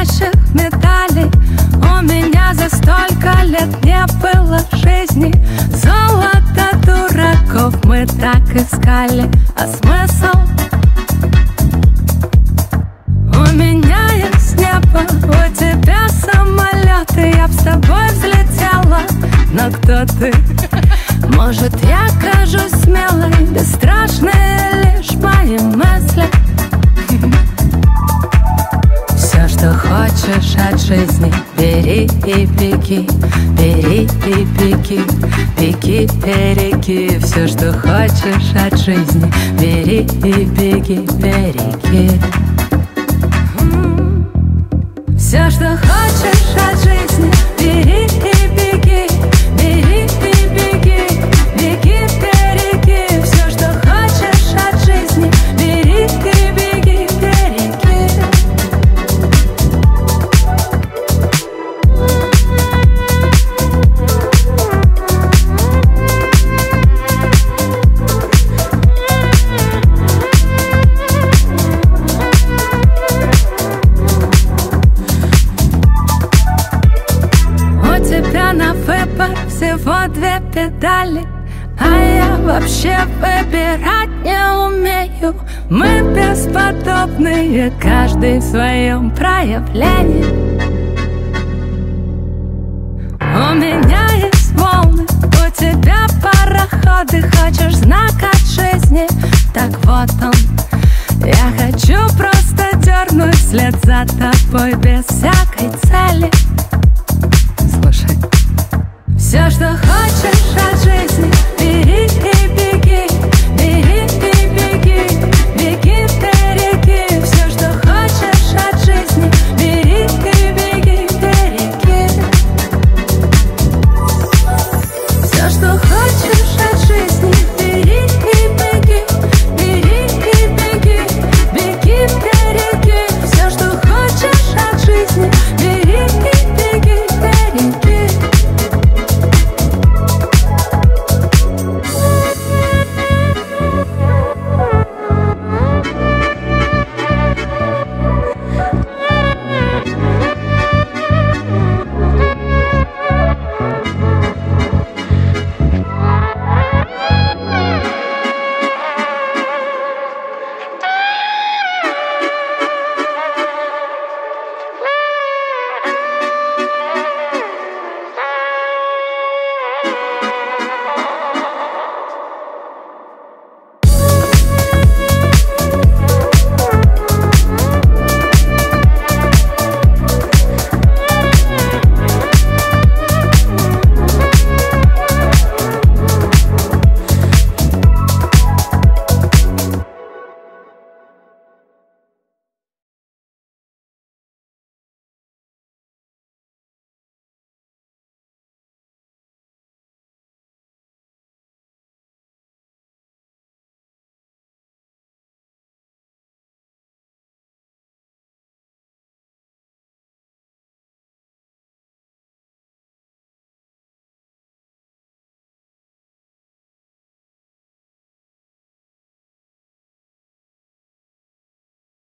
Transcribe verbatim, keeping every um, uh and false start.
блестящих медалей. У меня за столько лет не было жизни. Золото дураков мы так искали. А смысл? У меня есть небо, у тебя самолеты. Я б с тобой взлетела, но кто ты? Может, я кажусь смелой, бесстрашные лишь мои мысли. Все, что хочешь от жизни, бери и беги, бери и беги, беги, береги. Все, что хочешь от жизни, бери и беги, береги. Все, что хочешь от жизни, бери и беги, бери и беги, беги, береги. Все, что хочешь от жизни, бери и беги, береги. На выбор всего две педали, а я вообще выбирать не умею. Мы бесподобные, каждый в своем проявлении. У меня есть волны, у тебя пароходы. Хочешь знак от жизни? Так вот он. Я хочу просто дернуть вслед за тобой без всякой цели. Слушай. Все, что хочешь от жизни,